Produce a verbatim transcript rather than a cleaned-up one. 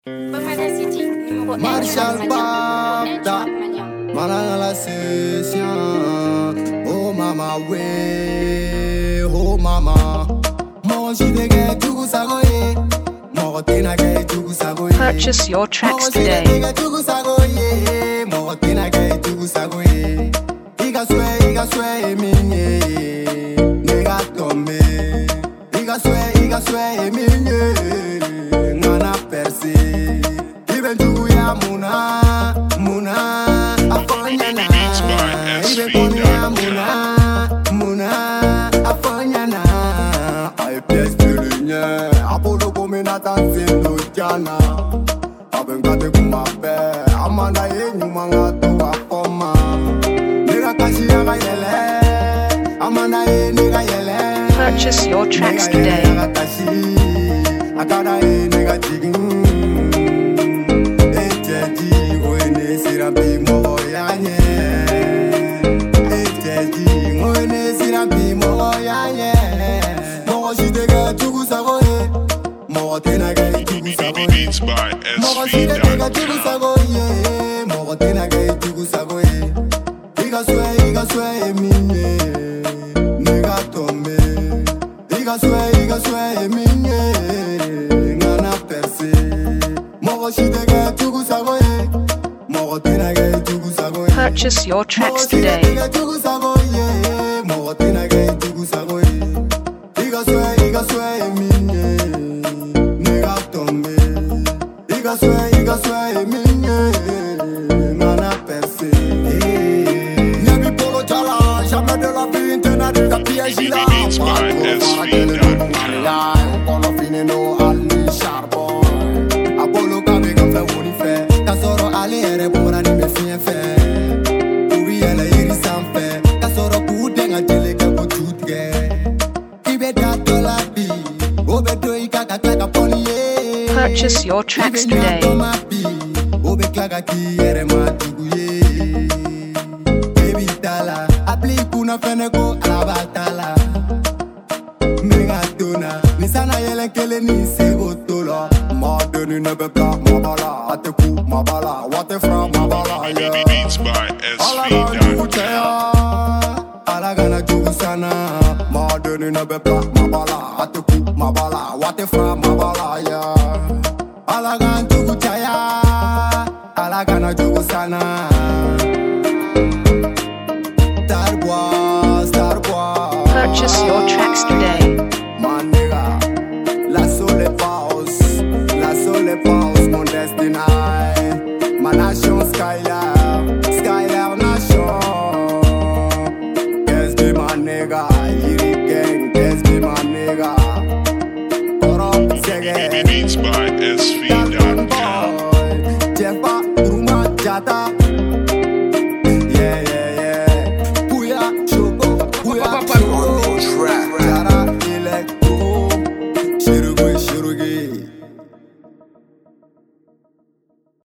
Marshall Bata, Manala Session. Oh mama way, oh mama. Purchase your tracks today. Purchase your tracks today. Beats by S V dot Purchase your tracks today. Beats by S V Purchase your tracks today. Beats by S V Purchase your tracks today. La sole pause, la sole pause, mon destin. Ma nation Skylar, Skylar nation. Guess be my nigga, Yiri gang, guess be my nigga. Koro sege. Beats by S V dot com. Jefa, Ruma, Jata. Yeah, yeah, yeah. Puya, Choco, Puya, Choco.